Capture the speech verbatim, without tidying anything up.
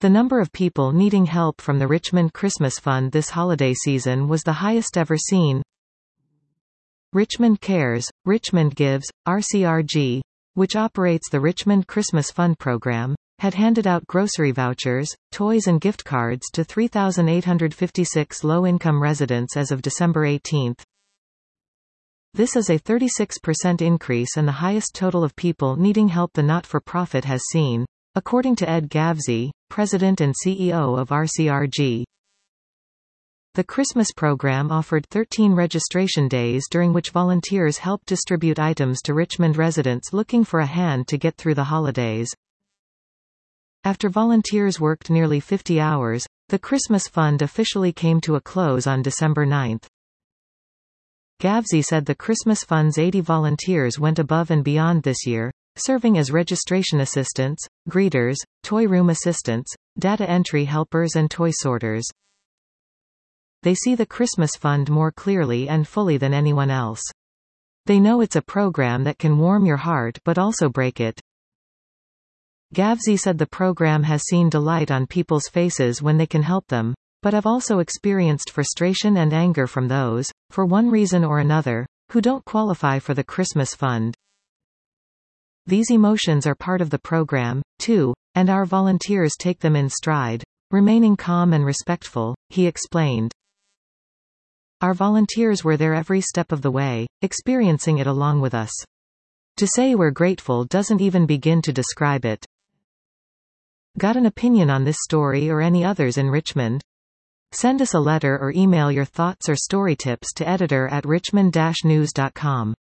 The number of people needing help from the Richmond Christmas Fund this holiday season was the highest ever seen. Richmond Cares, Richmond Gives, R C R G, which operates the Richmond Christmas Fund program, had handed out grocery vouchers, toys and gift cards to three thousand eight hundred fifty-six low-income residents as of December eighteenth. This is a thirty-six percent increase and the highest total of people needing help the not-for-profit has seen, according to Ed Gavsey, president and C E O of R C R G. The Christmas program offered thirteen registration days during which volunteers helped distribute items to Richmond residents looking for a hand to get through the holidays. After volunteers worked nearly fifty hours, the Christmas Fund officially came to a close on December ninth. Gavsey said the Christmas Fund's eighty volunteers went above and beyond this year, serving as registration assistants, greeters, toy room assistants, data entry helpers and toy sorters. They see the Christmas Fund more clearly and fully than anyone else. They know it's a program that can warm your heart but also break it. Gavsey said the program has seen delight on people's faces when they can help them, but have also experienced frustration and anger from those, for one reason or another, who don't qualify for the Christmas Fund. These emotions are part of the program, too, and our volunteers take them in stride, remaining calm and respectful, he explained. Our volunteers were there every step of the way, experiencing it along with us. To say we're grateful doesn't even begin to describe it. Got an opinion on this story or any others in Richmond? Send us a letter or email your thoughts or story tips to editor at richmond dash news dot com.